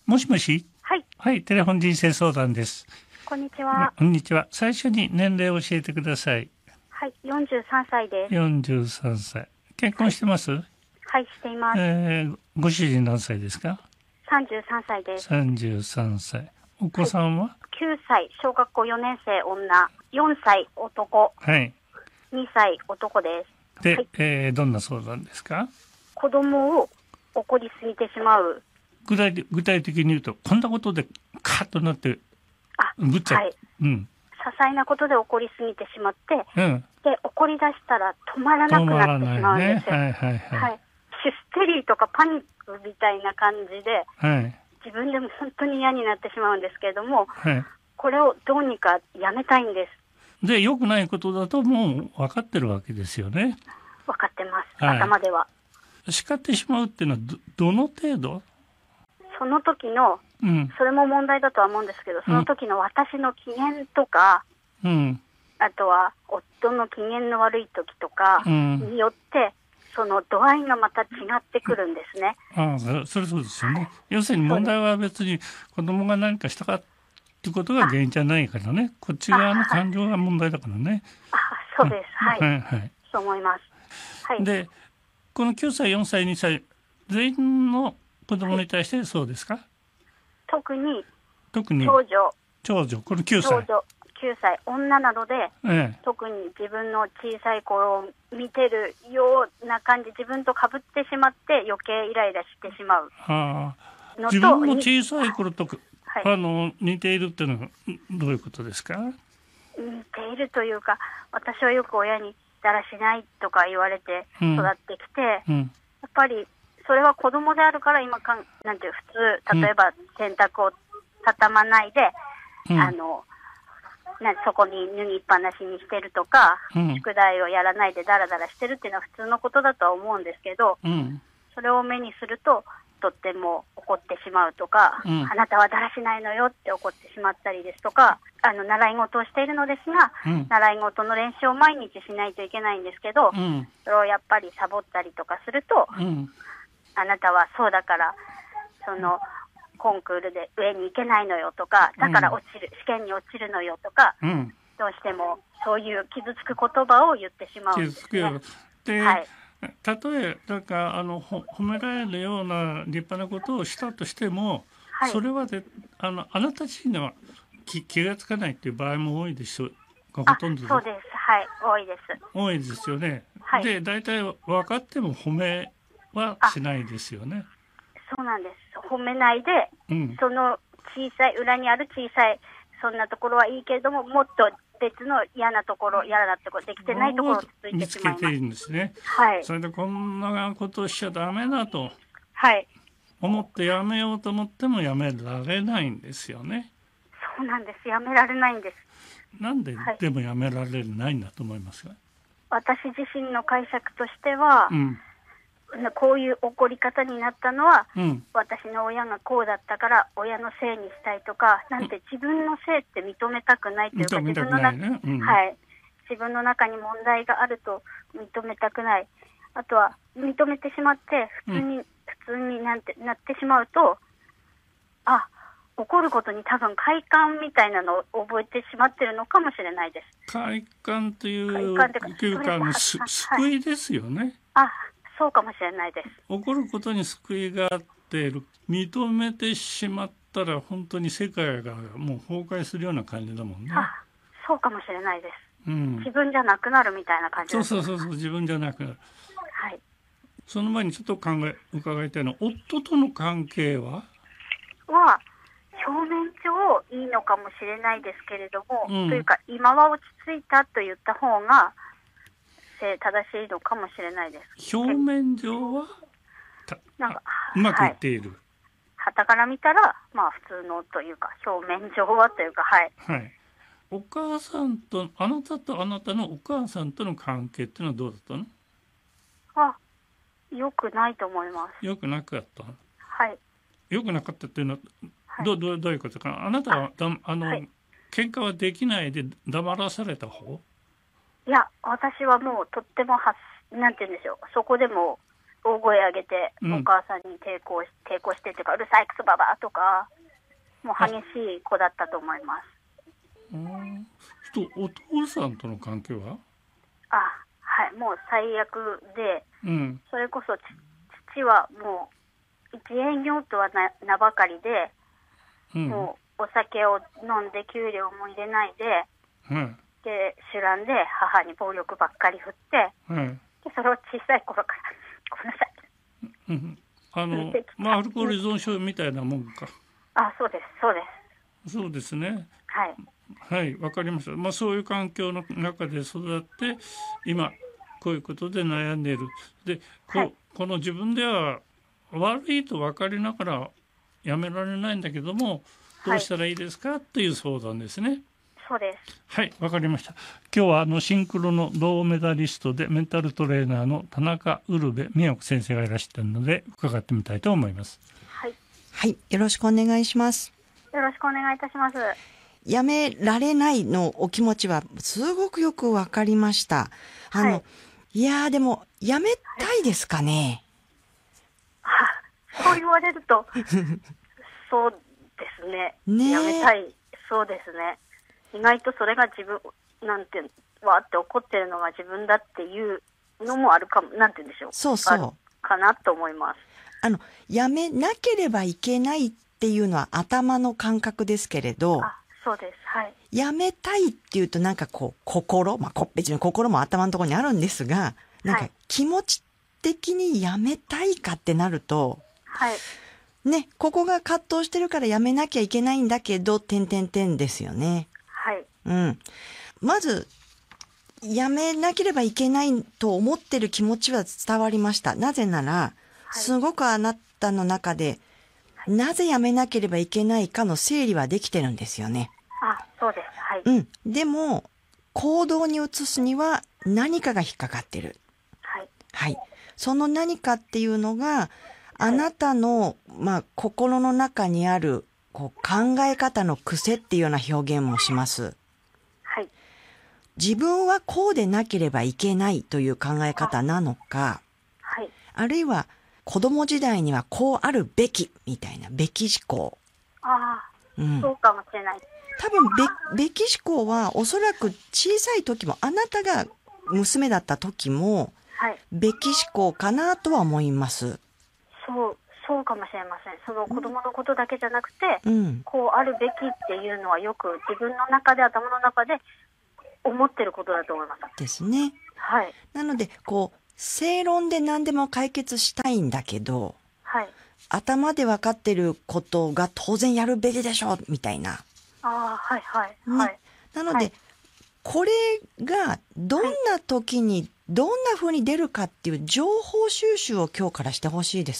もしもし。 はい。 はい、テレフォン人生相談です。 こんにちは。 こんにちは。最初に年齢を教えてください。 はい、43歳です。 43歳。結婚してます？ はい、しています。 ご主人何歳ですか 33歳です。 33歳。お子さんは？ はい、9歳、小学校4年生女、4歳男、 はい。 2歳男です。 で、 はい、 どんな相談ですか？ 子供を怒りすぎてしまう。 具体的に言うと、こんなことでカッとなって、ぐっちゃ、 はい。 うん。 些細なことで怒りすぎてしまって、 うん。 で、怒り出したら止まらなくなってしまうんです。 はいはいはい。 はい。ヒステリーとかパニックみたいな感じで、 はい。 自分でも本当に嫌になってしまうんですけれども、 はい。 これをどうにかやめたいんです。 で、良くないことだともう分かってるわけですよね。 分かってます。 はい、 頭では。 叱ってしまうっていうのはどの程度？ その時の、それも問題だとは思うんですけど、その時の私の機嫌とか、あとは夫の機嫌の悪い時とかによって、その度合いがまた違ってくるんですね。 それそうですよね。はい、要するに問題は別に子供が何かしたかってことが原因じゃないからね。こっち側の感情が問題だからね。 そうです。はい。 はいはい。 そう思います。はい。 で、この9歳、4歳、2歳、全員の子供に対してそうですか？はい、 特に長女、この9歳。 長女、9歳、女なので、特に自分の小さい頃を見てるような感じ、自分と被ってしまって余計イライラしてしまうのと、 自分の小さい頃と似ているっていうのはどういうことですか？ 似ているというか、私はよく親にだらしないとか言われて育ってきて、やっぱりそれは子供であるからなんていう普通、例えば洗濯を畳まないで、そこに脱ぎっぱなしにしてるとか、宿題をやらないでダラダラしてるっていうのは普通のことだとは思うんですけど、それを目にするととっても怒ってしまうとか、あなたはだらしないのよって怒ってしまったりですとか、習い事をしているのですが、習い事の練習を毎日しないといけないんですけど、それをやっぱりサボったりとかすると、あなたはそうだからコンクールで上に行けないのよとか、だから試験に落ちるのよとか、どうしてもそういう傷つく言葉を言ってしまうんですね。 で、はい、たとえ褒められるような立派なことをしたとしても、はい、それはあなた自身では気がつかないっていう場合も多いでしょうか？ほとんどです。 そうです。はい、多いです。 多いですよね。はい、で、大体分かっても褒めはしないですよね。 そうなんです。褒めないで、その小さい、裏にある小さい、そんなところはいいけれども、もっと別の嫌なところ、できてないところをつついてしまいます。見つけているんですね。はい。それでこんなことをしちゃダメだと。はい。思ってやめようと思ってもやめられないんですよね。 そうなんです。やめられないんです。 なんで、でもやめられないんだと思いますか？ 私自身の解釈としては、こういう怒り方になったのは、私の親がこうだったから親のせいにしたいとか、なんて自分のせいって認めたくないというか、自分の中に問題があると認めたくない。あとは認めてしまって普通になってしまうと、怒ることに多分快感みたいなのを覚えてしまってるのかもしれないです。 快感というか救いですよね。 そうかもしれないです。 怒ることに救いがあって認めてしまったら本当に世界がもう崩壊するような感じだもんね。 そうかもしれないです。自分じゃなくなるみたいな感じです。 そう自分じゃなくなる。はい。その前にちょっと伺いたいのは、夫との関係は表面上いいのかもしれないですけれども、というか今は落ち着いたと言った方が正しいのかもしれないです。 表面上はうまくいっている。 傍から見たら普通のというか、表面上はというか、はい。 お母さんとあなたのお母さんとの関係っていうのはどうだったの？ よくないと思います。 よくなかった。 はい。 よくなかったっていうのはどういうことかな？あなたは喧嘩はできないで黙らされた方？ いや、私はもうとってもなんて言うんでしょう、そこでも大声上げて、お母さんに抵抗してっていうか、うるさいクソババアとか、もう激しい子だったと思います。 お父さんとの関係は？ はい、もう最悪で、それこそ父はもう一円業とは名ばかりで、もうお酒を飲んで給料も入れないで、で酒乱で母に暴力ばっかり振って、でそれを小さい頃からごめんなさい、 アルコール依存症みたいなもんか。 そうですそうですね。 はい、 わかりました。そういう環境の中で育って今こういうことで悩んでいる。で、この自分では悪いと分かりながらやめられないんだけども、どうしたらいいですかという相談ですね。 そうです。 はい、わかりました。今日はシンクロの銅メダリストでメンタルトレーナーの田中ウルベ美代子先生がいらっしゃるので伺ってみたいと思います。 はい、よろしくお願いします。 よろしくお願いいたします。 やめられないのお気持ちはすごくよくわかりました。いやでもやめたいですかね。 そう言われるとそうですね。やめたい。そうですね。意外とそれが自分なんてわーって怒ってるのが自分だっていうのもあるかも、なんて言うんでしょう。 そうかなと思います。 やめなければいけないっていうのは頭の感覚ですけれど、 そうです。はい。 やめたいっていうとなんか心、別に心も頭のところにあるんですが、なんか気持ち的にやめたいかってなると、ね、ここが葛藤してるからやめなきゃいけないんだけど、ですよね。まず、やめなければいけないと思ってる気持ちは伝わりました。なぜなら、すごくあなたの中で、なぜやめなければいけないかの整理はできてるんですよね。 そうです。 でも、行動に移すには何かが引っかかってる。その何かっていうのが、あなたの、心の中にある、考え方の癖っていうような表現もします。自分はこうでなければいけないという考え方なのか、あるいは子供時代にはこうあるべきみたいなべき思考。 そうかもしれない。 多分べき思考はおそらく小さい時も、あなたが娘だった時も、べき思考かなとは思います。 そうかもしれません。その子供のことだけじゃなくて、こうあるべきっていうのはよく自分の中で、頭の中で思ってることだと思います。 ですね。なので、正論で何でも解決したいんだけど、頭で分かってることが当然やるべきでしょみたいな。なので、これがどんな時にどんな風に出るかっていう情報収集を今日からしてほしいです。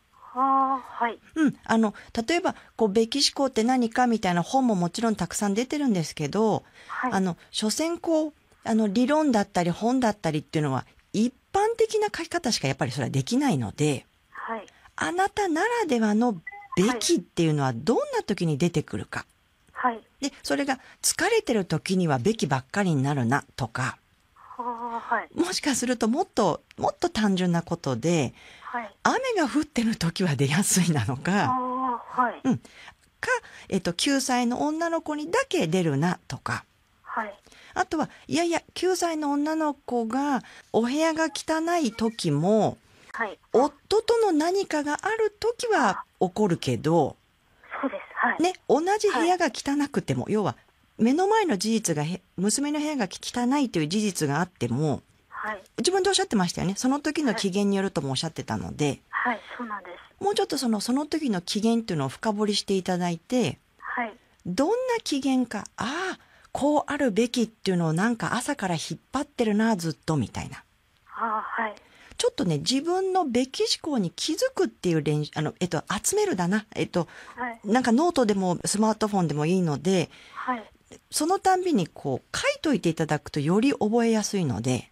例えば、べき思考って何かみたいな本ももちろんたくさん出てるんですけど、所詮理論だったり本だったりっていうのは一般的な書き方しかやっぱりそれはできないので、あなたならではのべきっていうのはどんな時に出てくるか。で、それが疲れてる時にはべきばっかりになるなとか、もしかするともっと単純なことで、雨が降ってる時は出やすいなのか、9歳の女の子にだけ出るなとか、あとは、9歳の女の子がお部屋が汚い時も、夫との何かがある時は起こるけど、同じ部屋が汚くても、要は目の前の事実が娘の部屋が汚いという事実があっても、自分でおっしゃってましたよね。その時の機嫌によるともおっしゃってたので、 そうなんです。 もうちょっとその時の機嫌っていうのを深掘りしていただいて、どんな機嫌か、こうあるべきっていうのをなんか朝から引っ張ってるな、ずっとみたいな。ちょっとね、自分のべき思考に気づくっていう練習、集めるだな。なんかノートでもスマートフォンでもいいので、そのたんびに書いといていただくとより覚えやすいので、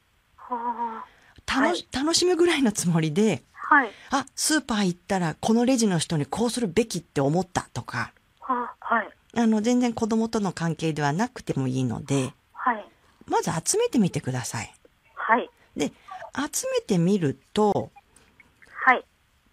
楽しむぐらいのつもりで、スーパー行ったらこのレジの人にこうするべきって思ったとか、全然子供との関係ではなくてもいいので、まず集めてみてください。で、集めてみると、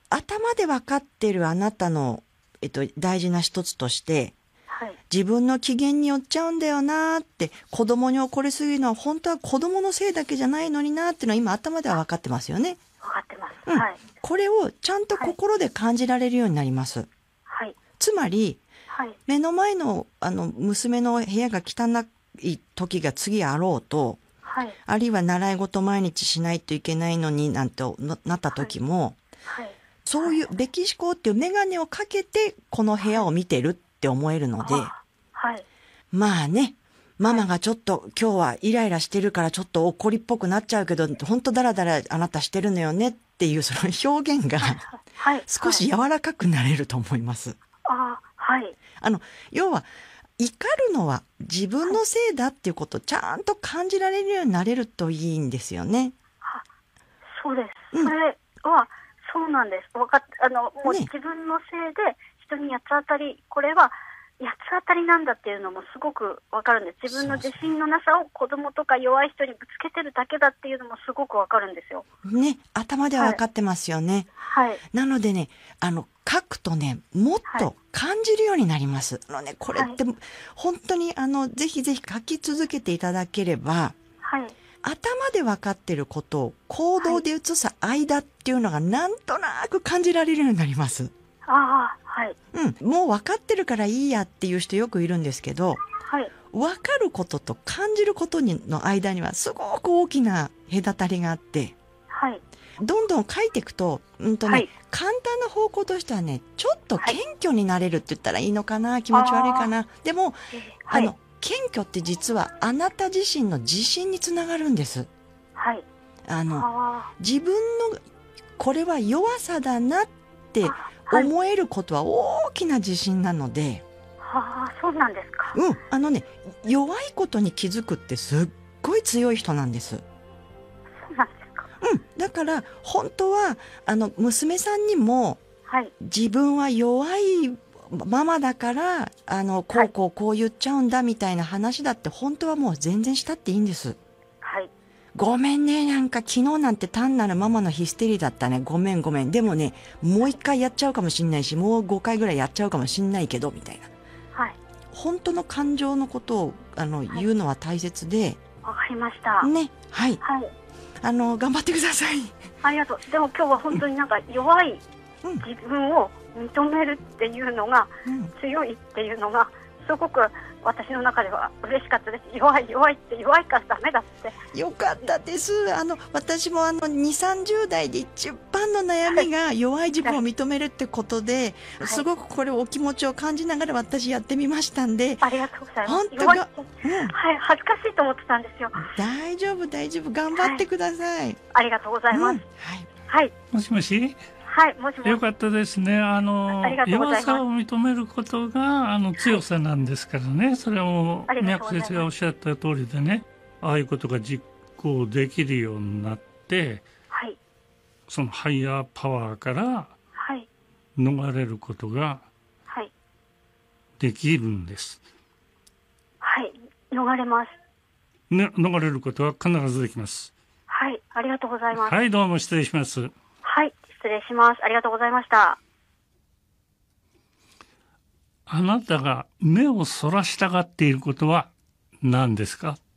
頭で分かってるあなたの、大事な一つとして、 はい、 自分の機嫌によっちゃうんだよなーって、子供に怒りすぎるのは本当は子供のせいだけじゃないのになーっていうのは今頭では分かってますよね。 分かってます。はい。 これをちゃんと心で感じられるようになります。 はい。 つまり、 はい、 目の前の娘の部屋が汚い時が次あろうと、 はい、 あるいは習い事毎日しないといけないのになんてなった時も、 はいはい、 そういうべき思考っていう眼鏡をかけてこの部屋を見てるって思えるので、 はい、 まあね、ママがちょっと今日はイライラしてるからちょっと怒りっぽくなっちゃうけど、本当だらだらあなたしてるのよねっていうその表現が少し柔らかくなれると思います。 はい。 要は、怒るのは自分のせいだっていうことをちゃんと感じられるようになれるといいんですよね。 そうです。それは、そうなんです。もう自分のせいで人に八つ当たり、これは八つ当たりなんだっていうのもすごくわかるんです。自分の自信のなさを子供とか弱い人にぶつけてるだけだっていうのもすごくわかるんですよ。 ね、頭ではわかってますよね。 はい。 なのでね、書くとね、もっと感じるようになります。これって、本当にぜひぜひ書き続けていただければ、 はい。 頭で分かってることを行動で移す間っていうのがなんとなく感じられるようになります。 はい。 もう分かってるからいいやっていう人よくいるんですけど、 はい。 分かることと感じることの間にはすごく大きな隔たりがあって、 はい。 どんどん書いていくと、簡単な方向としてはね、ちょっと謙虚になれるって言ったらいいのかな、気持ち悪いかな。でも、謙虚って実はあなた自身の自信につながるんです。 はい。 自分のこれは弱さだなって思えることは大きな自信なので。 そうなんですか。 弱いことに気づくってすっごい強い人なんです。 そうなんですか。 だから本当は娘さんにも、自分は弱いママだからこう言っちゃうんだみたいな話だって本当はもう全然したっていいんです。 はい。 ごめんね、なんか昨日なんて単なるママのヒステリーだったね。ごめん。でもね、もう一回やっちゃうかもしんないし、もう5回ぐらいやっちゃうかもしんないけどみたいな。 はい。 本当の感情のことを言うのは大切で。 わかりました。 ね、はい。 はい。 頑張ってください。 ありがとう。でも今日は本当になんか弱い自分を認めるっていうのが、強いっていうのがすごく私の中では嬉しかったです。弱いって弱いからダメだって。 よかったです。私も2、30代で一番の悩みが弱い自分を認めるってことで、すごくこれお気持ちを感じながら私やってみましたんで。 ありがとうございます。 本当が、 恥ずかしいと思ってたんですよ。 大丈夫。頑張ってください。 ありがとうございます。はい。 もしもし。 はい、もしもし。 よかったですね。弱さを認めることが強さなんですからね。それはもう脈先生がおっしゃった通りでね、ああいうことが実行できるようになって、そのハイヤーパワーから逃れることができるんです。 はい、逃れます。 逃れることは必ずできます。 はい、ありがとうございます。 はい、どうも失礼します。 はい、失礼します。ありがとうございました。 あなたが目をそらしたがっていることは何ですか？